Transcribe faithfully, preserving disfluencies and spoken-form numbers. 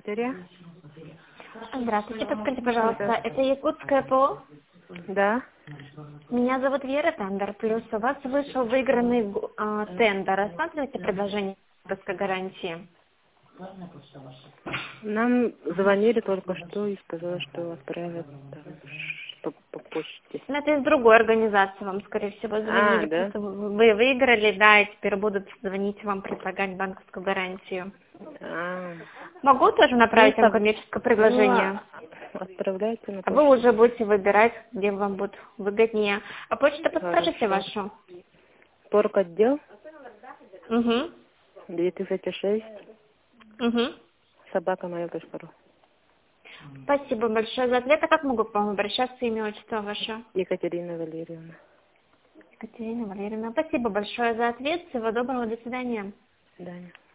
бухгалтерия. Здравствуйте, подскажите, пожалуйста, это Якутское ПО? Да. Меня зовут Вера, тендер плюс. У вас вышел выигранный а, тендер. Рассматриваете предложение банковской гарантии? Нам звонили только что и сказали, что отправят там, по, по почте. Ну, это из другой организации вам, скорее всего, звонили. А, да? Просто вы выиграли, да, и теперь будут звонить вам, предлагать банковскую гарантию. А. Могу тоже направить Ну, вам так, коммерческое предложение? ну, отправляйте на А вы почту. уже будете выбирать, где вам будет выгоднее. А почту подскажите Хорошо. вашу? Торг отдел Угу. две тысячи шесть, Угу. собака моя точка ру. Спасибо большое за ответ. А как могу к вам обращаться, имя, отчество ваше? Екатерина Валерьевна. Екатерина Валерьевна. Спасибо большое за ответ. Всего доброго. До свидания. До свидания.